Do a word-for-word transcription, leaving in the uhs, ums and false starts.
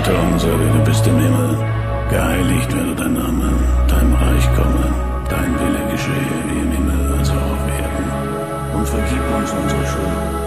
Vater unser, der du bist im Himmel, geheiligt werde dein Name, dein Reich komme, dein Wille geschehe wie im Himmel, also auch auf Erden. Und vergib uns unsere Schuld,